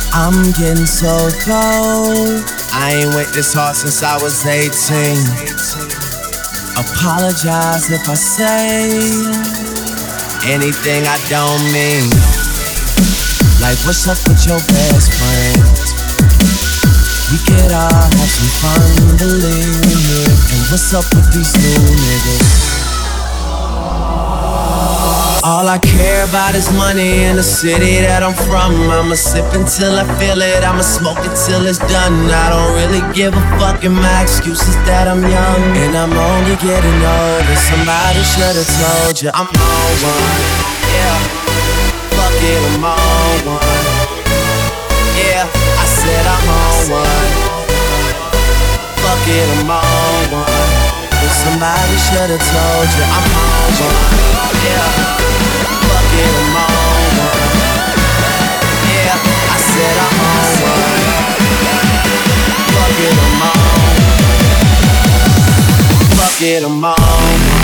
I'm getting so cold. I ain't went this hard since I was 18. Apologize if I say anything I don't mean. Like, what's up with your best friend? We could all have some fun, believe me. And what's up with these new niggas? All I care about is money in the city that I'm from. I'ma sip until I feel it, I'ma smoke it till it's done. I don't really give a fuck, and my excuse is that I'm young and I'm only getting older. Somebody should've told you I'm on one. Yeah, fuck it, I'm on one. Yeah, I said I'm on one. Fuck it, I'm on one. But somebody should've told you I'm on one. Yeah. Fuck it, I'm on one. Yeah, I said I'm on one. Fuck it, I'm on. Fuck it, I'm on.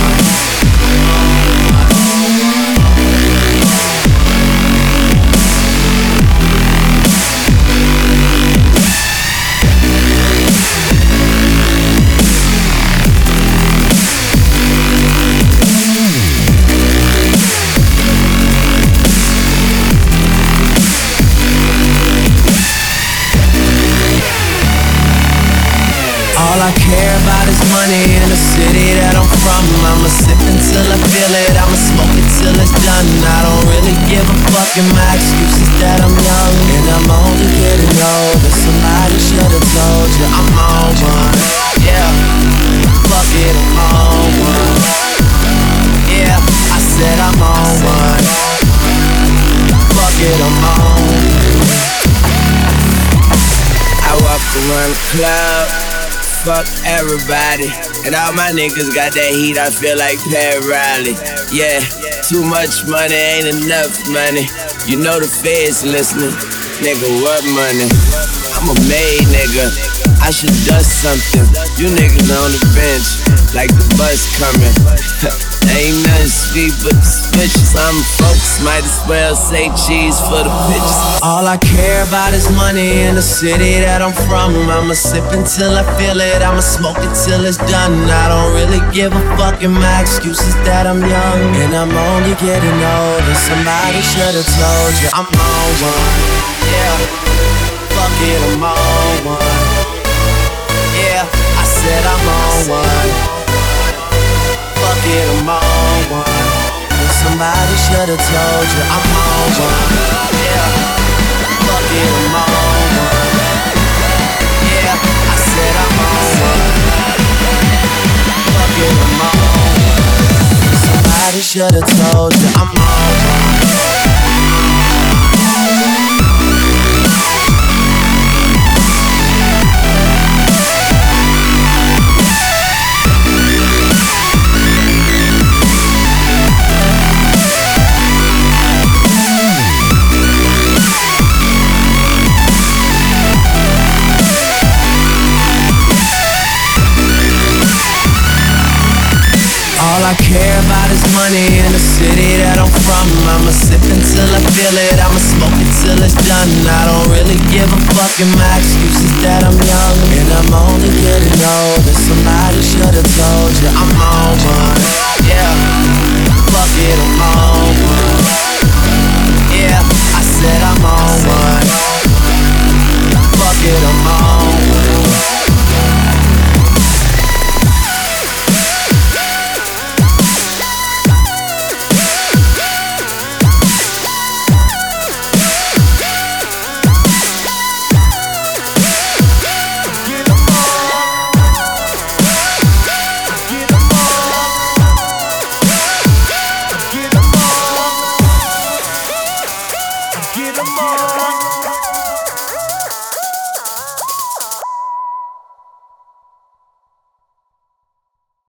All I care about is money in the city that I'm from. I'ma sip until I feel it, I'ma smoke it till it's done. I don't really give a fuck, and my excuse is that I'm young and I'm only getting older. Somebody should've told you I'm on one. Yeah, fuck it, I'm on one. Yeah, I said I'm on one. Fuck it, I'm on. I walk around the club, fuck everybody, and all my niggas got that heat, I feel like Pat Riley. Yeah, too much money ain't enough money. You know the feds listening. Nigga, what money? I'm a made nigga, I should dust something. You niggas on the bench, like the bus coming. Ain't nothing sweet but the switches. Some folks might as well say cheese for the bitches. All I care about is money in the city that I'm from. I'ma sip until I feel it, I'ma smoke it till it's done. I don't really give a fuck, and my excuse is that I'm young and I'm only getting older. Somebody should've told you I'm on one. Yeah, fuck it, I'm on one. Yeah, I said I'm on one. Fuck it, I'm on one. And somebody should've told you I'm on one. Yeah, fuck it, I'm on one. Yeah, I said I'm on one. Fuck it, I'm on one. Somebody should've told you I'm on one. All I care about is money in the city that I'm from. I'ma sip until I feel it, I'ma smoke it till it's done. I don't really give a fuck, and my excuse is that I'm young and I'm only getting older. Somebody should've told you I'm on one. Yeah, fuck it, I'm on